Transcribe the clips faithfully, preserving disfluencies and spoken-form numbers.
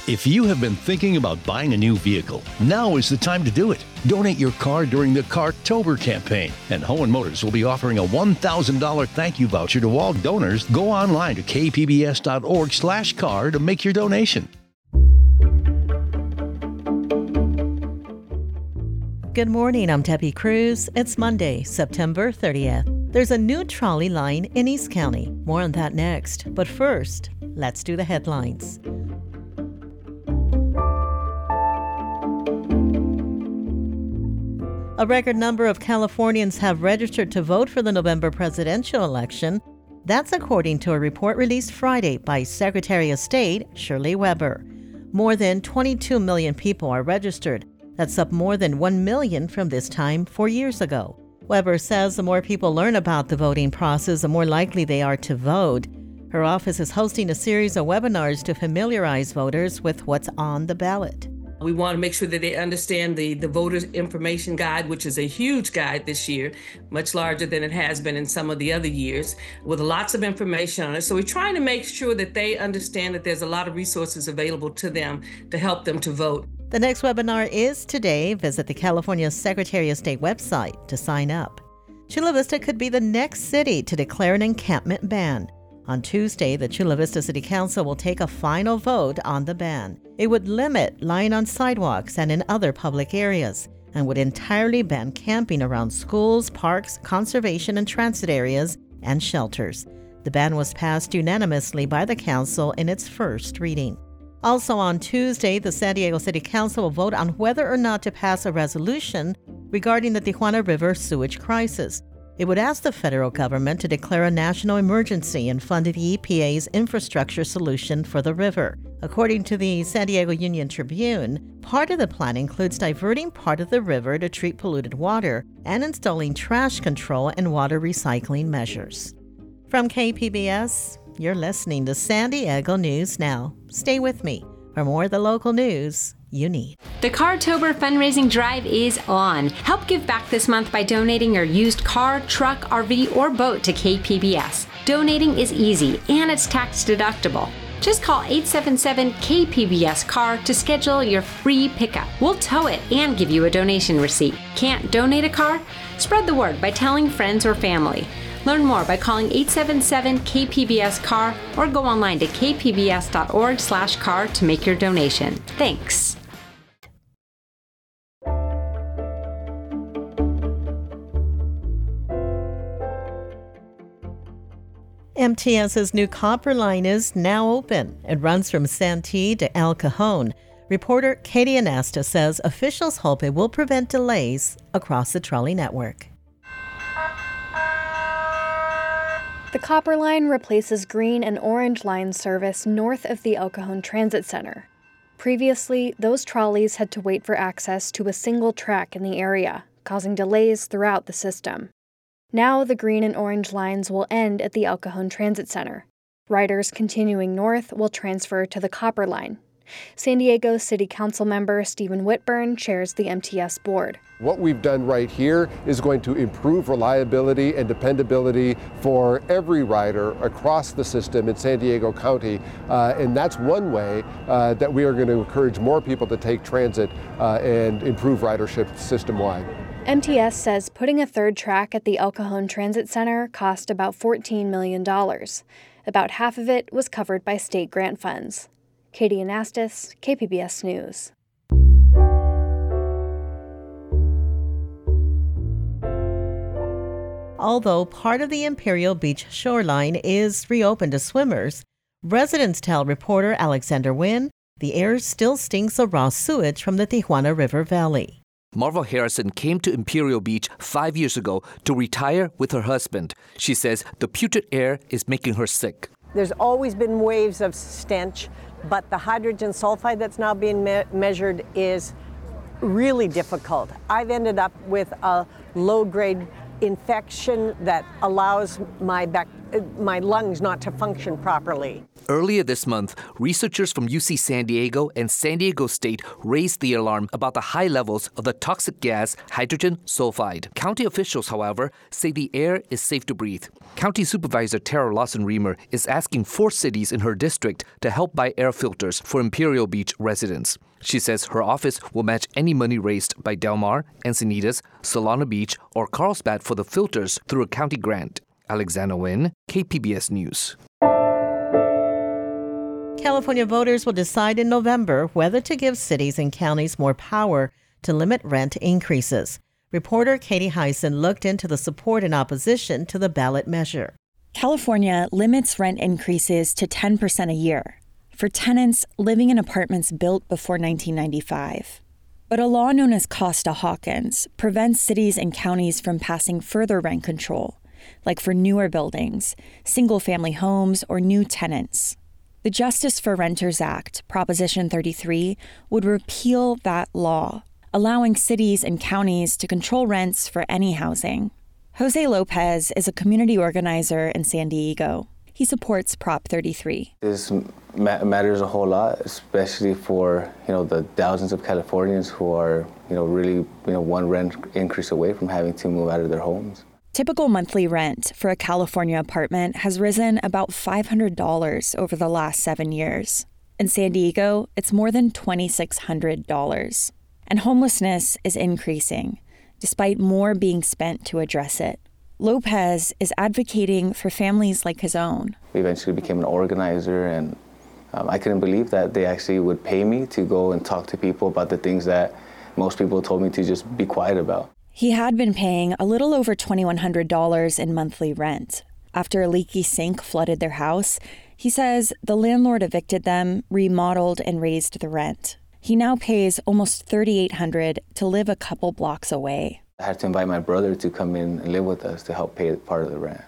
If you have been thinking about buying a new vehicle, now is the time to do it. Donate your car during the Cartober campaign, and Hohen Motors will be offering a one thousand dollars thank you voucher to all donors. Go online to k p b s dot org slash car to make your donation. Good morning, I'm Debbie Cruz. It's Monday, September thirtieth. There's a new trolley line in East County. More on that next. But first, let's do the headlines. A record number of Californians have registered to vote for the November presidential election. That's according to a report released Friday by Secretary of State Shirley Weber. More than twenty-two million people are registered. That's up more than one million from this time four years ago. Weber says the more people learn about the voting process, the more likely they are to vote. Her office is hosting a series of webinars to familiarize voters with what's on the ballot. We want to make sure that they understand the, the Voters Information Guide, which is a huge guide this year, much larger than it has been in some of the other years, with lots of information on it. So we're trying to make sure that they understand that there's a lot of resources available to them to help them to vote. The next webinar is today. Visit the California Secretary of State website to sign up. Chula Vista could be the next city to declare an encampment ban. On Tuesday, the Chula Vista City Council will take a final vote on the ban. It would limit lying on sidewalks and in other public areas, and would entirely ban camping around schools, parks, conservation and transit areas, and shelters. The ban was passed unanimously by the council in its first reading. Also on Tuesday, the San Diego City Council will vote on whether or not to pass a resolution regarding the Tijuana River sewage crisis. It would ask the federal government to declare a national emergency and fund the E P A's infrastructure solution for the river. According to the San Diego Union Tribune, part of the plan includes diverting part of the river to treat polluted water and installing trash control and water recycling measures. From K P B S, you're listening to San Diego News Now. Stay with me for more of the local news you need. The Cartober fundraising drive is on. Help give back this month by donating your used car, truck, R V, or boat to K P B S. Donating is easy and it's tax deductible. Just call eight seven seven K P B S C A R to schedule your free pickup. We'll tow it and give you a donation receipt. Can't donate a car? Spread the word by telling friends or family. Learn more by calling eight seven seven K P B S C A R or go online to k p b s dot org slash car to make your donation. Thanks. MTS's new copper line is now open. It runs from Santee to El Cajon. Reporter Katie Anasta says officials hope it will prevent delays across the trolley network. The Copper Line replaces Green and Orange Line service north of the El Cajon Transit Center. Previously, those trolleys had to wait for access to a single track in the area, causing delays throughout the system. Now the Green and Orange lines will end at the El Cajon Transit Center. Riders continuing north will transfer to the Copper Line. San Diego City Council member Stephen Whitburn chairs the M T S board. What we've done right here is going to improve reliability and dependability for every rider across the system in San Diego County, uh, and that's one way uh, that we are going to encourage more people to take transit uh, and improve ridership system-wide. M T S says putting a third track at the El Cajon Transit Center cost about fourteen million dollars. About half of it was covered by state grant funds. Katie Anastas, K P B S News. Although part of the Imperial Beach shoreline is reopened to swimmers, residents tell reporter Alexander Nguyen the air still stinks of raw sewage from the Tijuana River Valley. Marvel Harrison came to Imperial Beach five years ago to retire with her husband. She says the putrid air is making her sick. There's always been waves of stench, but the hydrogen sulfide that's now being me- measured is really difficult. I've ended up with a low-grade infection that allows my bac- my lungs not to function properly. Earlier this month, researchers from U C San Diego and San Diego State raised the alarm about the high levels of the toxic gas hydrogen sulfide. County officials, however, say the air is safe to breathe. County Supervisor Tara Lawson-Remer is asking four cities in her district to help buy air filters for Imperial Beach residents. She says her office will match any money raised by Del Mar, Encinitas, Solana Beach, or Carlsbad for the filters through a county grant. Alexander Nguyen, K P B S News. California voters will decide in November whether to give cities and counties more power to limit rent increases. Reporter Katie Hyson looked into the support and opposition to the ballot measure. California limits rent increases to ten percent a year for tenants living in apartments built before nineteen ninety-five. But a law known as Costa-Hawkins prevents cities and counties from passing further rent control, like for newer buildings, single-family homes, or new tenants. The Justice for Renters Act, Proposition thirty-three, would repeal that law, allowing cities and counties to control rents for any housing. Jose Lopez is a community organizer in San Diego. He supports Prop thirty-three. This ma- matters a whole lot, especially for, you know, the thousands of Californians who are, you know, really, you know, one rent increase away from having to move out of their homes. Typical monthly rent for a California apartment has risen about five hundred dollars over the last seven years. In San Diego, it's more than two thousand six hundred dollars. And homelessness is increasing, despite more being spent to address it. Lopez is advocating for families like his own. We eventually became an organizer, and um, I couldn't believe that they actually would pay me to go and talk to people about the things that most people told me to just be quiet about. He had been paying a little over two thousand one hundred dollars in monthly rent. After a leaky sink flooded their house, he says the landlord evicted them, remodeled, and raised the rent. He now pays almost three thousand eight hundred dollars to live a couple blocks away. I had to invite my brother to come in and live with us to help pay part of the rent.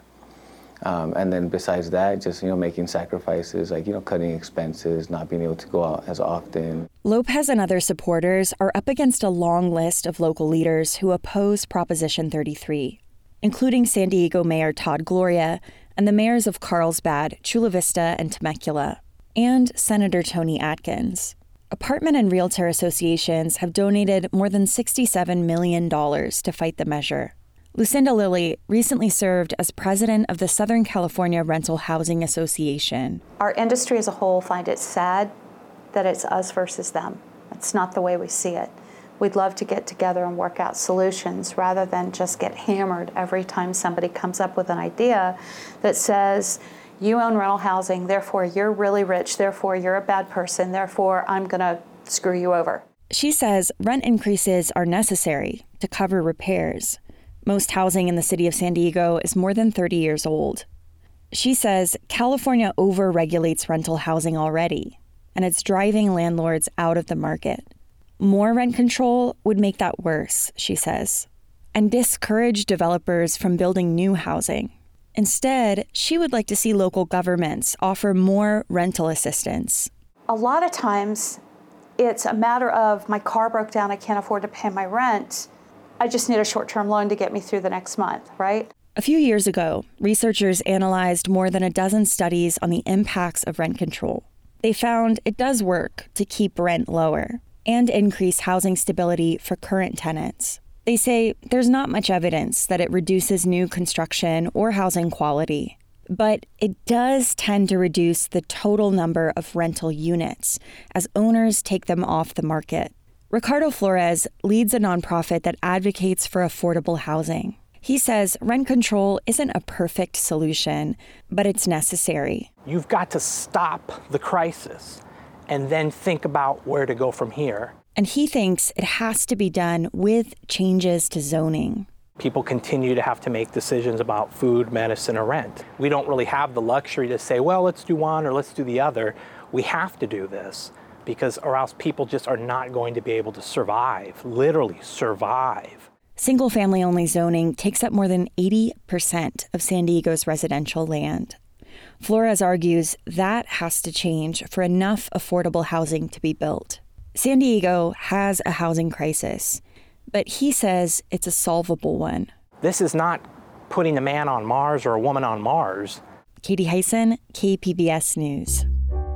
Um, and then besides that, just, you know, making sacrifices, like, you know, cutting expenses, not being able to go out as often. Lopez and other supporters are up against a long list of local leaders who oppose Proposition thirty-three, including San Diego Mayor Todd Gloria and the mayors of Carlsbad, Chula Vista, and Temecula, and Senator Tony Atkins. Apartment and realtor associations have donated more than sixty-seven million dollars to fight the measure. Lucinda Lilly recently served as president of the Southern California Rental Housing Association. Our industry as a whole find it sad that it's us versus them. It's not the way we see it. We'd love to get together and work out solutions rather than just get hammered every time somebody comes up with an idea that says, you own rental housing, therefore you're really rich, therefore you're a bad person, therefore I'm gonna screw you over. She says rent increases are necessary to cover repairs. Most housing in the city of San Diego is more than thirty years old. She says California over-regulates rental housing already, and it's driving landlords out of the market. More rent control would make that worse, she says, and discourage developers from building new housing. Instead, she would like to see local governments offer more rental assistance. A lot of times, it's a matter of my car broke down, I can't afford to pay my rent. I just need a short-term loan to get me through the next month, right? A few years ago, researchers analyzed more than a dozen studies on the impacts of rent control. They found it does work to keep rent lower and increase housing stability for current tenants. They say there's not much evidence that it reduces new construction or housing quality, but it does tend to reduce the total number of rental units as owners take them off the market. Ricardo Flores leads a nonprofit that advocates for affordable housing. He says rent control isn't a perfect solution, but it's necessary. You've got to stop the crisis and then think about where to go from here. And he thinks it has to be done with changes to zoning. People continue to have to make decisions about food, medicine, or rent. We don't really have the luxury to say, well, let's do one or let's do the other. We have to do this because or else people just are not going to be able to survive, literally survive. Single-family only zoning takes up more than eighty percent of San Diego's residential land. Flores argues that has to change for enough affordable housing to be built. San Diego has a housing crisis, but he says it's a solvable one. This is not putting a man on Mars or a woman on Mars. Katie Hyson, K P B S News.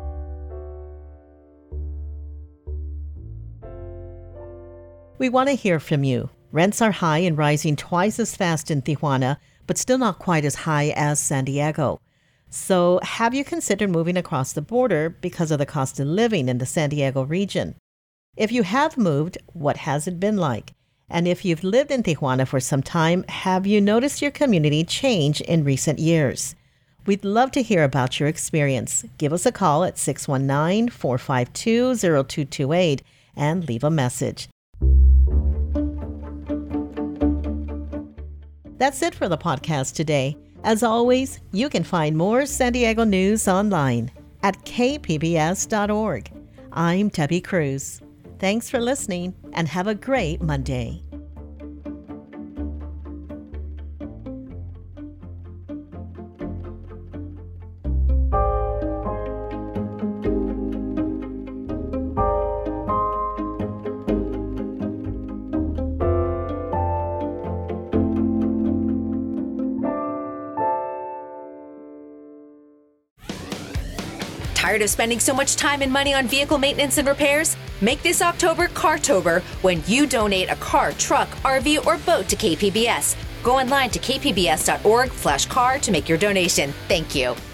We want to hear from you. Rents are high and rising twice as fast in Tijuana, but still not quite as high as San Diego. So have you considered moving across the border because of the cost of living in the San Diego region? If you have moved, what has it been like? And if you've lived in Tijuana for some time, have you noticed your community change in recent years? We'd love to hear about your experience. Give us a call at six one nine, four five two, zero two two eight and leave a message. That's it for the podcast today. As always, you can find more San Diego news online at k p b s dot org. I'm Debbie Cruz. Thanks for listening and have a great Monday. Tired of spending so much time and money on vehicle maintenance and repairs? Make this October Cartober when you donate a car, truck, R V, or boat to K P B S. Go online to k p b s dot org slash car to make your donation. Thank you.